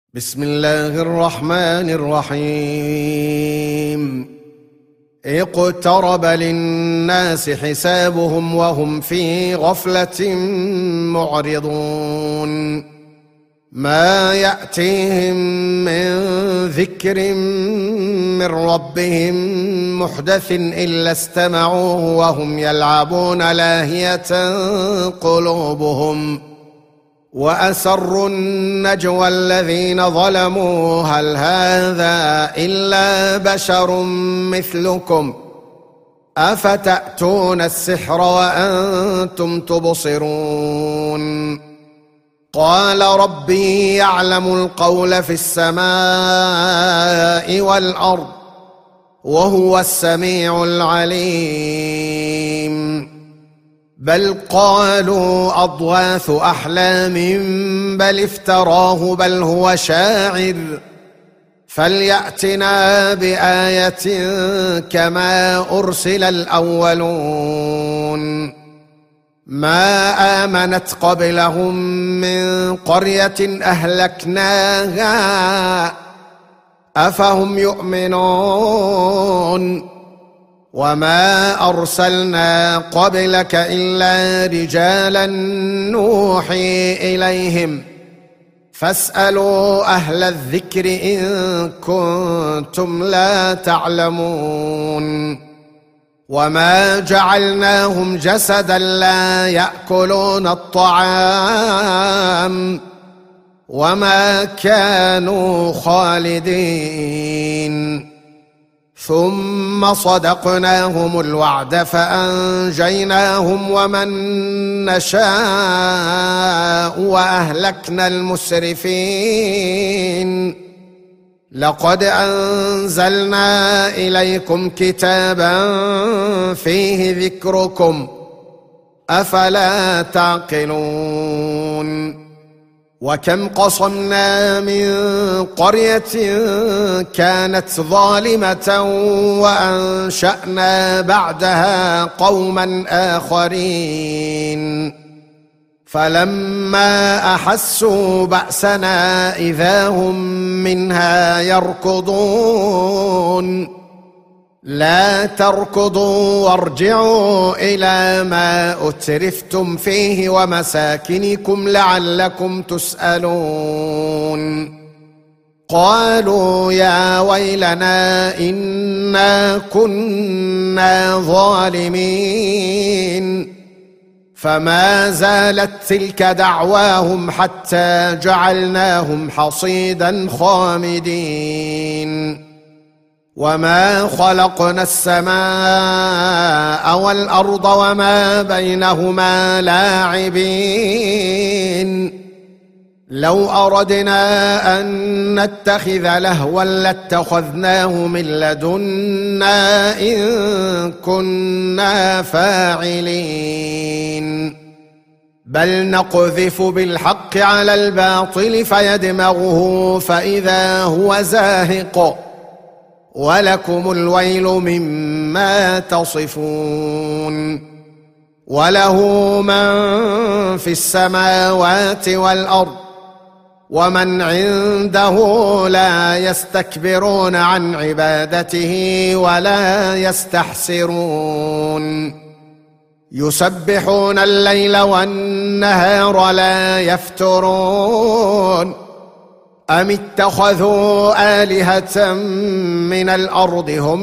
بسم الله الرحمن الرحيم. اقترب للناس حسابهم وهم في غفلة معرضون. ما يأتيهم من ذكر من ربهم محدث إلا استمعوه وهم يلعبون لاهية قلوبهم، وأسروا النجوى الذين ظلموا هل هذا إلا بشر مثلكم أفتأتون السحر وأنتم تبصرون. قال ربي يعلم القول في السماء والأرض وهو السميع العليم. بل قالوا أضغاث أحلام بل افتراه بل هو شاعر فليأتنا بآية كما أرسل الأولون. ما آمنت قبلهم من قرية أهلكناها أفهم يؤمنون. وما أرسلنا قبلك إلا رجالا نوحي إليهم فاسألوا أهل الذكر إن كنتم لا تعلمون. وما جعلناهم جسدا لا يأكلون الطعام وما كانوا خالدين. ثم صدقناهم الوعد فأنجيناهم ومن نشاء وأهلكنا المسرفين. لقد أنزلنا إليكم كتابا فيه ذكركم أفلا تعقلون. وكم قصمنا من قرية كانت ظالمة وأنشأنا بعدها قوما آخرين فلما أحسوا بأسنا إذا هم منها يركضون. لا تركضوا وارجعوا إلى ما أترفتم فيه ومساكنكم لعلكم تسألون. قالوا يا ويلنا إنا كنا ظالمين. فما زالت تلك دعواهم حتى جعلناهم حصيدا خامدين. وما خلقنا السماء والأرض وما بينهما لاعبين. لو أردنا أن نتخذ لهوا لاتخذناه من لدنا إن كنا فاعلين. بل نقذف بالحق على الباطل فيدمغه فإذا هو زاهق ولكم الويل مما تصفون. وله من في السماوات والأرض ومن عنده لا يستكبرون عن عبادته ولا يستحسرون. يسبحون الليل والنهار لا يفترون. أم اتخذوا آلهة من الأرض هم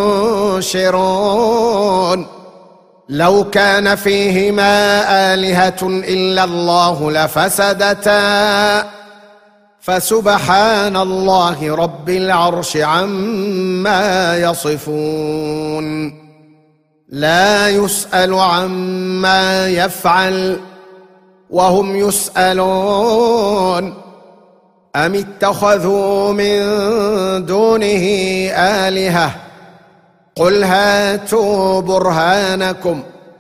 ينشرون. لو كان فيهما آلهة إلا الله لفسدتا فسبحان الله رب العرش عما يصفون. لا يسأل عما يفعل وهم يسألون. أم اتخذوا من دونه آلهة قل هاتوا برهانكم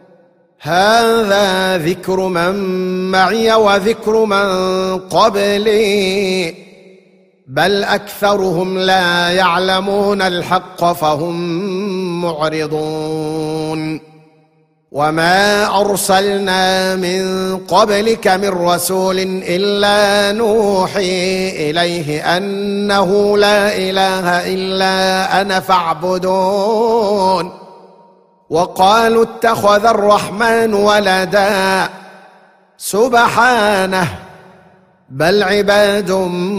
هذا ذكر من معي وذكر من قبلي بل أكثرهم لا يعلمون الحق فهم معرضون. وما أرسلنا من قبلك من رسول إلا نوحي إليه أنه لا إله إلا أنا فاعبدون. وقالوا اتخذ الرحمن ولدا سبحانه بل عباد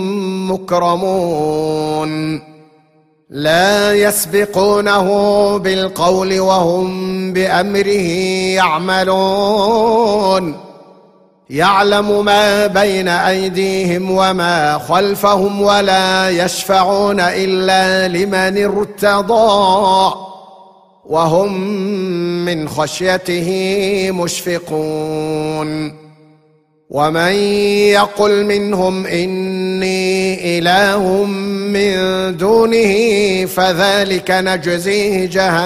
مكرمون لا يسبقونه بالقول وهم بأمره يعملون. يعلم ما بين أيديهم وما خلفهم ولا يشفعون إلا لمن ارتضى وهم من خشيته مشفقون. ومن يقل منهم إني إله من دونه فذلك نجزيه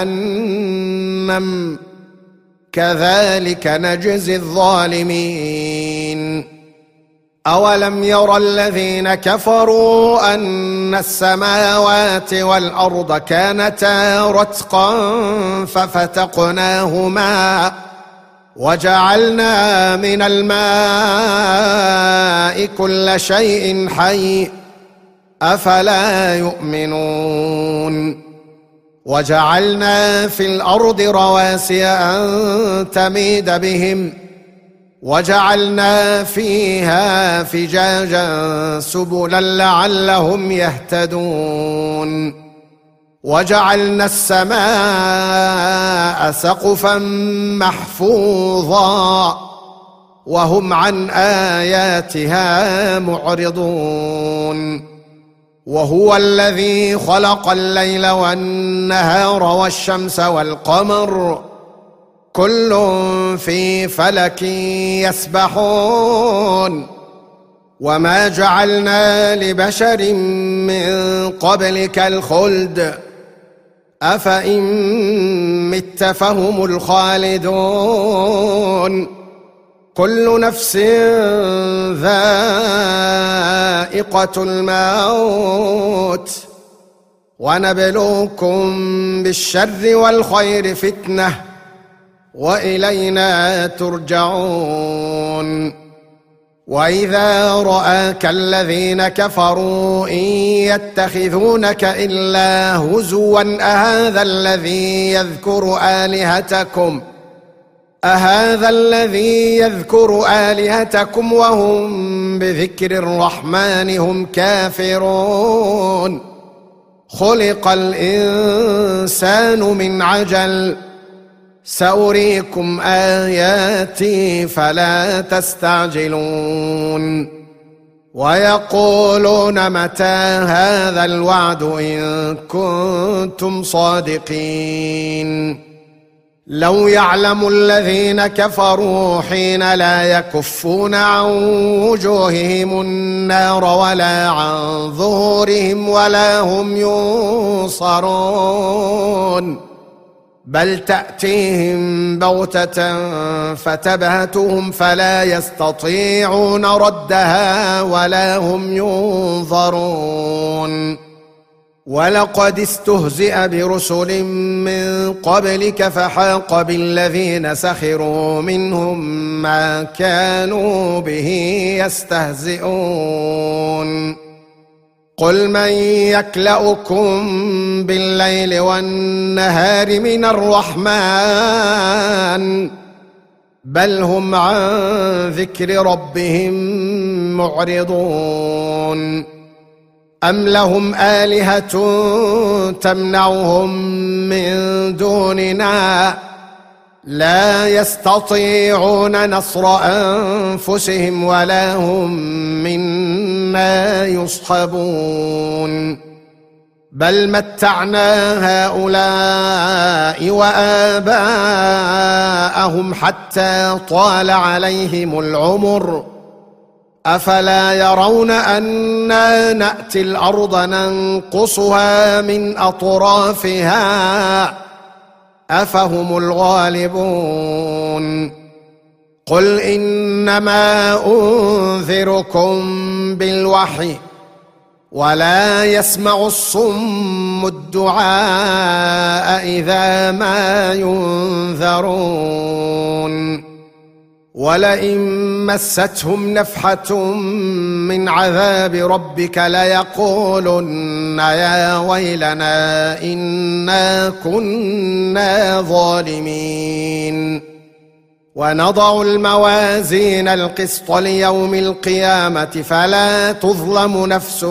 جهنم كذلك نجزي الظالمين. أولم ير الذين كفروا أن السماوات والأرض كانتا رتقا ففتقناهما وجعلنا من الماء كل شيء حي أفلا يؤمنون. وجعلنا في الأرض رواسي أن تميد بهم وجعلنا فيها فجاجا سبلا لعلهم يهتدون. وجعلنا السماء سقفا محفوظا وهم عن آياتها معرضون. وهو الذي خلق الليل والنهار والشمس والقمر كل في فلك يسبحون. وما جعلنا لبشر من قبلك الخلد أفإن مت فهم الخالدون. كل نفس ذائقة الموت ونبلوكم بالشر والخير فتنة وإلينا ترجعون. وإذا رآك الذين كفروا إن يتخذونك إلا هزوا أهذا الذي يذكر آلهتكم وهم بذكر الرحمن هم كافرون. خلق الإنسان من عجل سأريكم آياتي فلا تستعجلون. ويقولون متى هذا الوعد إن كنتم صادقين. لو يعلم الذين كفروا حين لا يكفون عن وجوههم النار ولا عن ظهورهم ولا هم ينصرون بل تأتيهم بغتة فتبهتهم فلا يستطيعون ردها ولا هم ينظرون. ولقد استهزئ برسل من قبلك فحاق بالذين سخروا منهم ما كانوا به يستهزئون. قل من يكلؤكم بالليل والنهار من الرحمن بل هم عن ذكر ربهم معرضون. أم لهم آلهة تمنعهم من دوننا لا يستطيعون نصر أنفسهم ولا هم منا يصحبون. بل متعنا هؤلاء وآباءهم حتى طال عليهم العمر أفلا يرون أنا نأتي الأرض ننقصها من أطرافها أفهم الغالبون. قل إنما أنذركم بالوحي ولا يسمع الصم الدعاء إذا ما ينذرون ولئن مستهم نفحة من عذاب ربك ليقولن يا ويلنا إنا كنا ظالمين ونضع الموازين القسط ليوم القيامة فلا تظلم نفس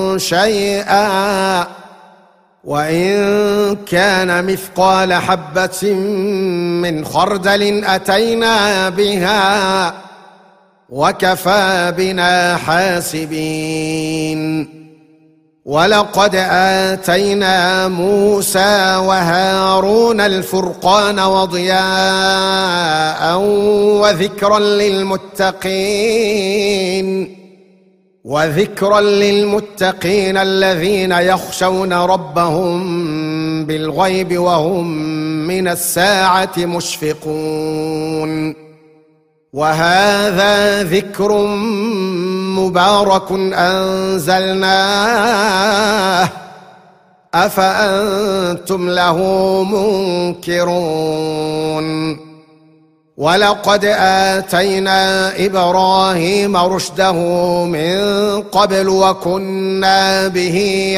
شيئا وإن كان مثقال حبة من خردل أتينا بها وكفى بنا حاسبين ولقد آتينا موسى وهارون الفرقان وضياء وذكرا للمتقين الذين يخشون ربهم بالغيب وهم من الساعة مشفقون وهذا ذكر مبارك أنزلناه أفأنتم له منكرون ولقد آتينا إبراهيم رشده من قبل وكنا به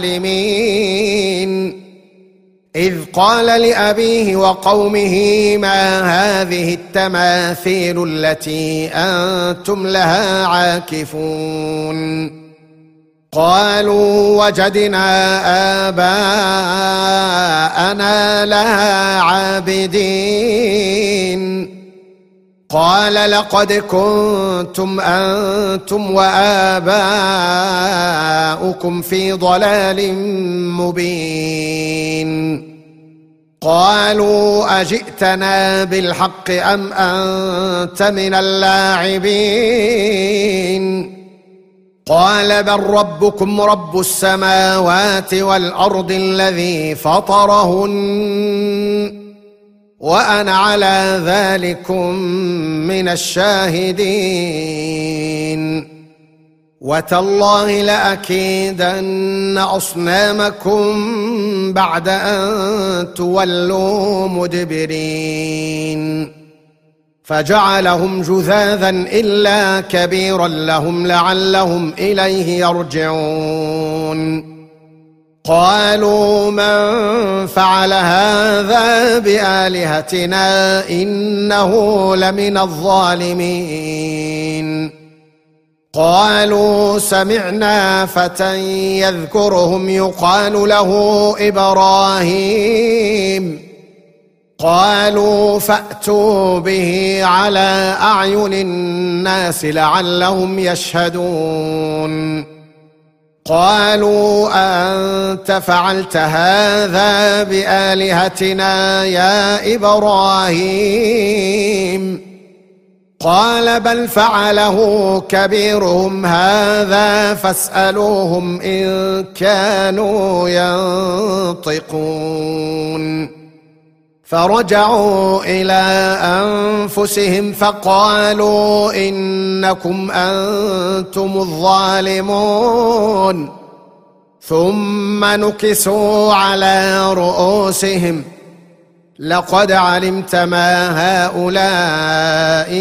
عالمين إذ قال لأبيه وقومه ما هذه التماثيل التي أنتم لها عاكفون قالوا وجدنا آباءنا لها عابدين قال لقد كنتم أنتم وآباؤكم في ضلال مبين قالوا أجئتنا بالحق أم أنت من اللاعبين قال بل ربكم رب السماوات والأرض الذي فطرهن وأنا على ذلكم من الشاهدين وتالله لأكيدن أصنامكم بعد أن تولوا مدبرين فجعلهم جذاذا إلا كبيرا لهم لعلهم إليه يرجعون قالوا من فعل هذا بآلهتنا إنه لمن الظالمين قالوا سمعنا فتى يذكرهم يقال له إبراهيم قالوا فأتوا به على أعين الناس لعلهم يشهدون قالوا أنت فعلت هذا بآلهتنا يا إبراهيم قال بل فعله كبيرهم هذا فاسألوهم إن كانوا ينطقون فرجعوا إلى أنفسهم فقالوا إنكم أنتم الظالمون ثم نكسوا على رؤوسهم لقد علمت ما هؤلاء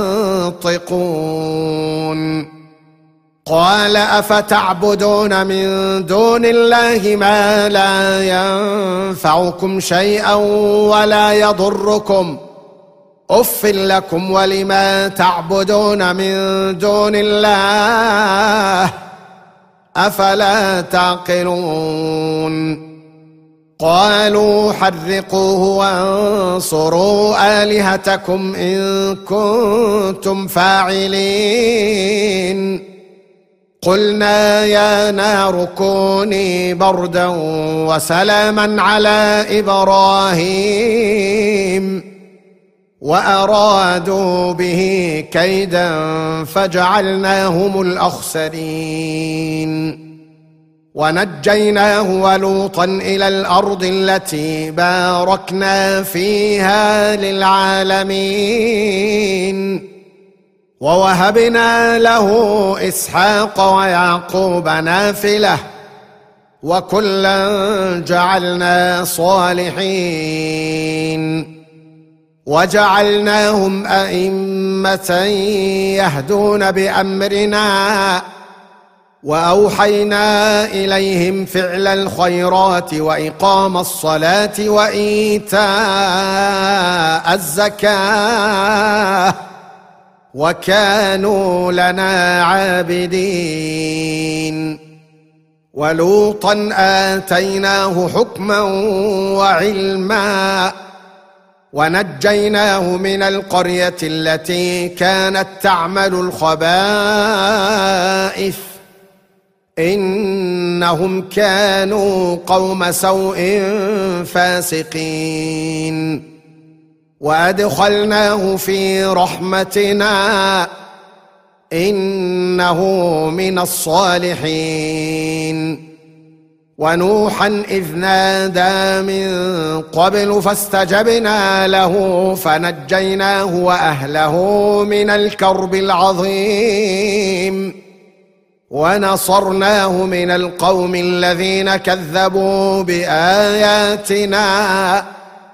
ينطقون قال أفتعبدون من دون الله ما لا ينفعكم شيئا ولا يضركم أف لكم ولما تعبدون من دون الله أفلا تعقلون قالوا حرقوه وانصروا آلهتكم إن كنتم فاعلين قلنا يا نار كوني بردا وسلاما على إبراهيم وأرادوا به كيدا فجعلناهم الأخسرين ونجيناه ولوطا إلى الأرض التي باركنا فيها للعالمين ووهبنا له إسحاق ويعقوب نافلة وكلا جعلنا صالحين وجعلناهم أئمة يهدون بأمرنا وأوحينا إليهم فعل الخيرات وإقام الصلاة وإيتاء الزكاة وكانوا لنا عابدين ولوطا آتيناه حكما وعلما ونجيناه من القرية التي كانت تعمل الخبائث إنهم كانوا قوم سوء فاسقين وأدخلناه في رحمتنا إنه من الصالحين ونوحا إذ نادى من قبل فاستجبنا له فنجيناه وأهله من الكرب العظيم ونصرناه من القوم الذين كذبوا بآياتنا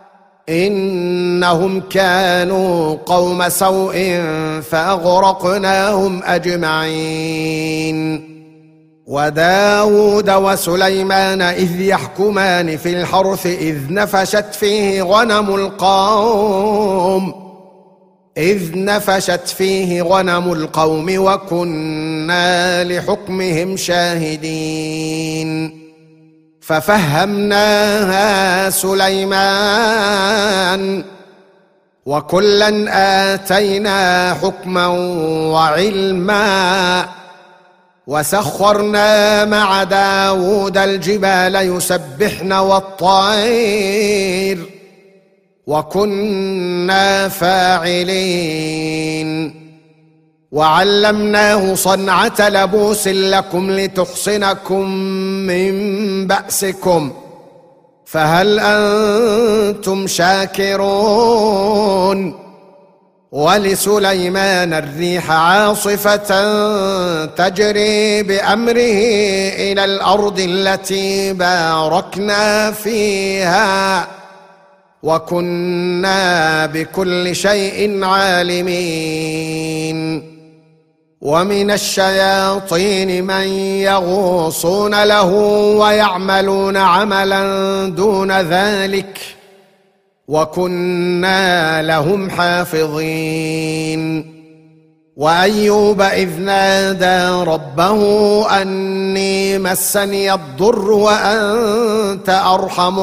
إنهم كانوا قوم سوء فأغرقناهم أجمعين وداود وسليمان إذ يحكمان في الحرث إذ نفشت فيه غنم القوم وكنا لحكمهم شاهدين ففهمناها سليمان وكلا آتينا حكما وعلما وسخرنا مع داود الجبال يسبحن والطير وكنا فاعلين وعلمناه صنعة لبوس لكم لتحصنكم من بأسكم فهل أنتم شاكرون ولسليمان الريح عاصفة تجري بأمره إلى الأرض التي باركنا فيها وكنا بكل شيء عالمين ومن الشياطين من يغوصون له ويعملون عملا دون ذلك وكنا لهم حافظين وأيوب إذ نادى ربه أني مسني الضر وأنت أرحم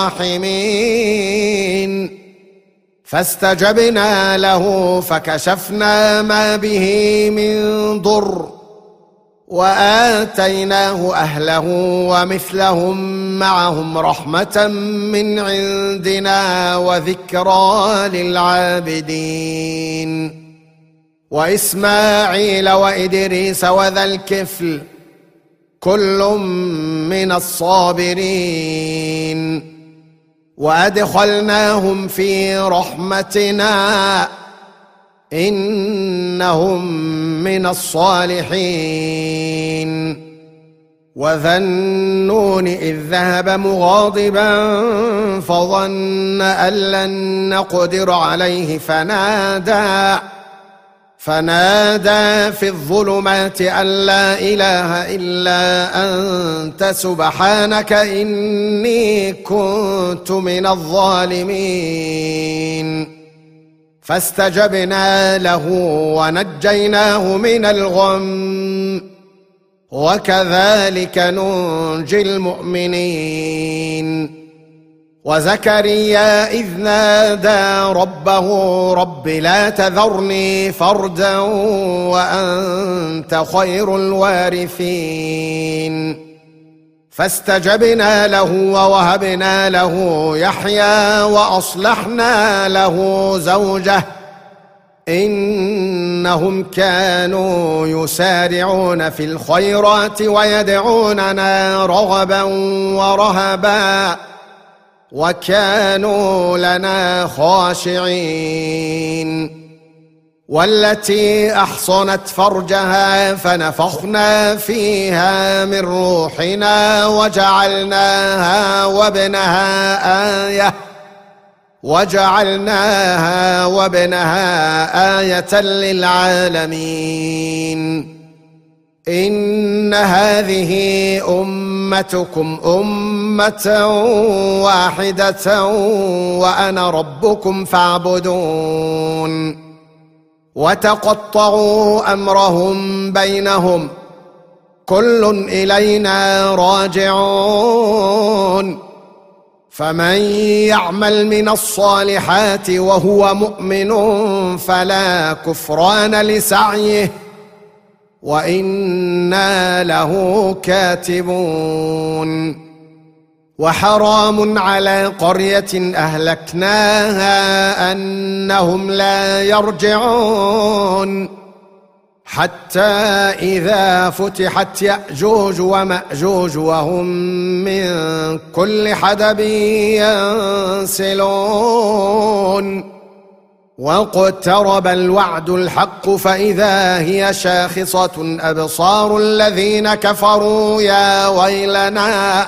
الراحمين فاستجبنا له فكشفنا ما به من ضر وآتيناه أهله ومثلهم معهم رحمة من عندنا وذكرى للعابدين وإسماعيل وإدريس وذا الكفل كل من الصابرين وأدخلناهم في رحمتنا إنهم من الصالحين وذا النون إذ ذهب مغاضبا فظن أن لن نقدر عليه فنادى في الظلمات أن لا إله إلا أنت سبحانك إني كنت من الظالمين فاستجبنا له ونجيناه من الغم وكذلك ننجي المؤمنين وزكريا إذ نادى ربه رب لا تذرني فردا وأنت خير الوارثين فاستجبنا له ووهبنا له يحيى وأصلحنا له زوجه إنهم كانوا يسارعون في الخيرات ويدعوننا رغبا ورهبا وكانوا لنا خاشعين والتي أحصنت فرجها فنفخنا فيها من روحنا وجعلناها وابنها آية للعالمين. إن هذه أمتكم أمة واحدة وأنا ربكم فاعبدون. وتقطعوا أمرهم بينهم كل إلينا راجعون. فمن يعمل من الصالحات وهو مؤمن فلا كفران لسعيه وإنا له كاتبون. وحرام على قرية أهلكناها أنهم لا يرجعون حتى إذا فتحت يأجوج ومأجوج وهم من كل حدب ينسلون. واقترب الوعد الحق فإذا هي شاخصة أبصار الذين كفروا يا ويلنا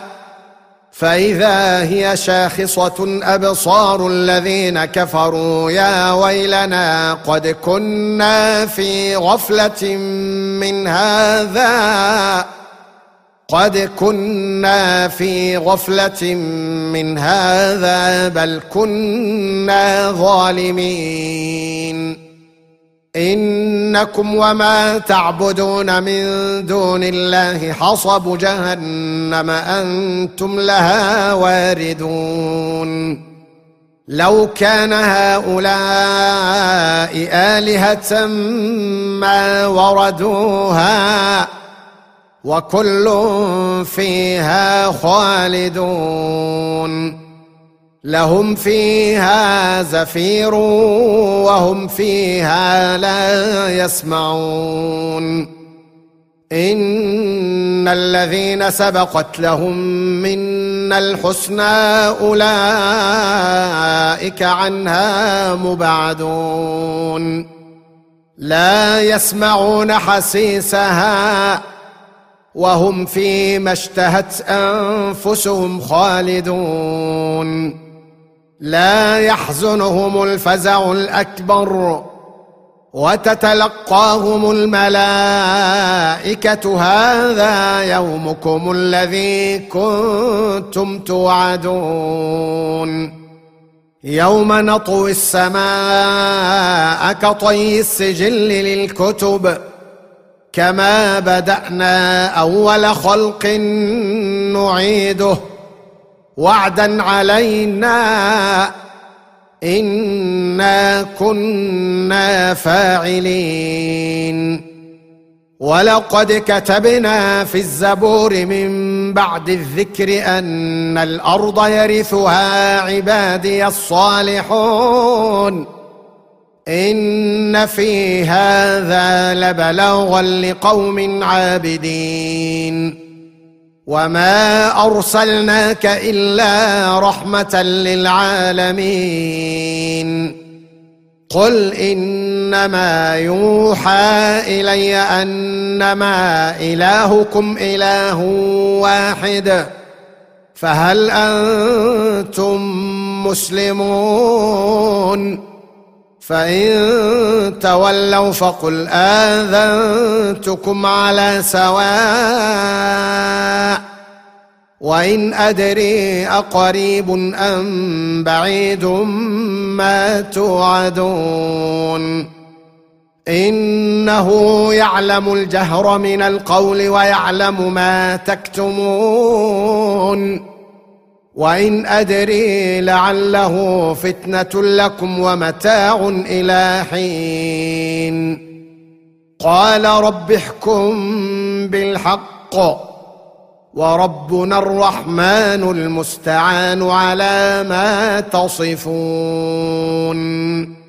قد كنا في غفلة من هذا بل كنا ظالمين. إنكم وما تعبدون من دون الله حصب جهنم أنتم لها واردون. لو كان هؤلاء آلهة ما وردوها وكل فيها خالدون. لهم فيها زفير وهم فيها لا يسمعون. إن الذين سبقت لهم منا الحسنى أولئك عنها مبعدون. لا يسمعون حسيسها وهم فيما اشتهت أنفسهم خالدون. لا يحزنهم الفزع الأكبر وتتلقاهم الملائكة هذا يومكم الذي كنتم توعدون. يوم نطوي السماء كطي السجل للكتب كما بدأنا أول خلق نعيده وعدا علينا إنا كنا فاعلين. ولقد كتبنا في الزبور من بعد الذكر أن الأرض يرثها عبادي الصالحون. إن في هذا لبلاغا لقوم عابدين. وما أرسلناك إلا رحمة للعالمين. قل إنما يوحى إلي أنما إلهكم إله واحد فهل أنتم مسلمون؟ فإن تولوا فقل آذنتكم على سواء وإن أدري أقريب أم بعيد ما توعدون. إنه يعلم الجهر من القول ويعلم ما تكتمون. وإن أدري لعله فتنة لكم ومتاع إلى حين. قال رب احكم بالحق وربنا الرحمن المستعان على ما تصفون.